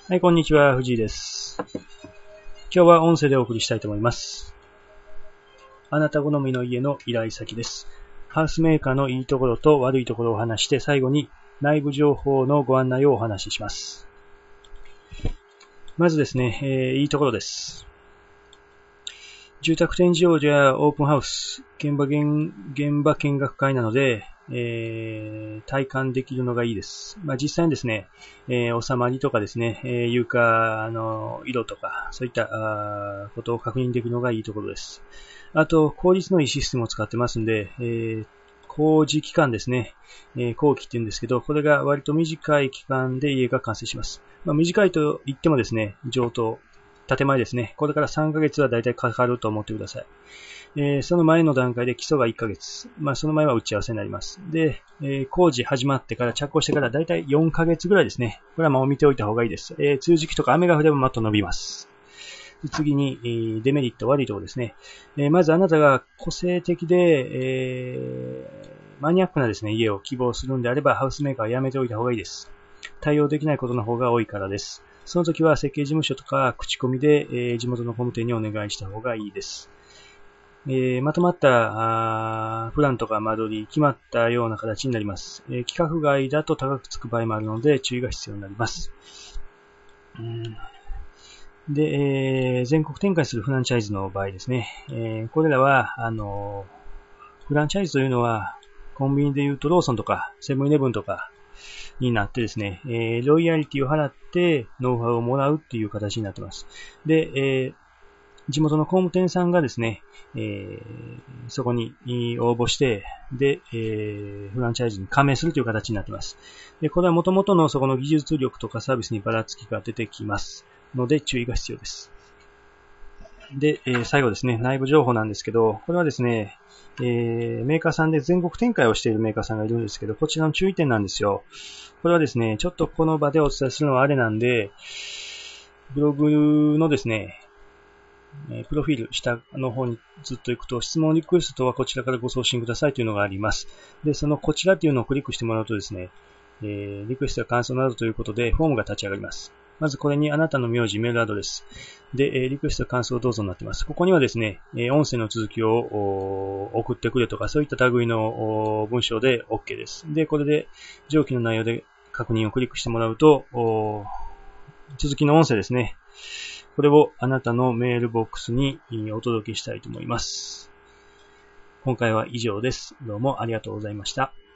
はい、こんにちは。藤井です。今日は音声でお送りしたいと思います。あなた好みの家の依頼先です。ハウスメーカーのいいところと悪いところを話して、最後に内部情報のご案内をお話しします。まずですね、いいところです。住宅展示場やオープンハウス、現場見学会なので、体感できるのがいいです。実際にですね、収まりとかですね、床の色とか、そういったことを確認できるのがいいところです。あと、効率のいいシステムを使ってますんで、工事期間ですね、工期って言うんですけど、これが割と短い期間で家が完成します。短いと言ってもですね、上等。建前ですね。これから3ヶ月はだいたいかかると思ってください。その前の段階で基礎が1ヶ月。その前は打ち合わせになります。で、工事始まってから着工してからだいたい4ヶ月ぐらいですね。これはもう見ておいた方がいいです。梅雨時期とか雨が降ればマット伸びます。で次に、デメリット悪いところですね。まずあなたが個性的で、マニアックなですね、家を希望するんであれば、ハウスメーカーはやめておいた方がいいです。対応できないことの方が多いからです。その時は設計事務所とか口コミで、地元の工務店にお願いした方がいいです。まとまったプランとか間取り、決まったような形になります。規格外だと高くつく場合もあるので注意が必要になります。で、全国展開するフランチャイズの場合ですね、これらはフランチャイズというのはコンビニでいうとローソンとかセブンイレブンとかになってですね、ロイヤリティを払ってノウハウをもらうっていう形になっています。で、地元の工務店さんがですね、そこに応募して、で、フランチャイズに加盟するという形になっています。で、これは元々のそこの技術力とかサービスにばらつきが出てきますので注意が必要です。で、最後ですね、内部情報なんですけど、これはですね、メーカーさんで全国展開をしているメーカーさんがいるんですけど、こちらの注意点なんですよ。これはですね、ちょっとこの場でお伝えするのはあれなんで、ブログのですね、プロフィール下の方にずっと行くと、質問リクエストはこちらからご送信くださいというのがあります。で、そのこちらというのをクリックしてもらうとですね、リクエストや感想などということでフォームが立ち上がります。まずこれにあなたの名字、メールアドレスで、リクエストや感想をどうぞになっています。ここにはですね、音声の続きを送ってくれとか、そういった類の文章で OK です。で、これで上記の内容で確認をクリックしてもらうと、続きの音声ですね。これをあなたのメールボックスにお届けしたいと思います。今回は以上です。どうもありがとうございました。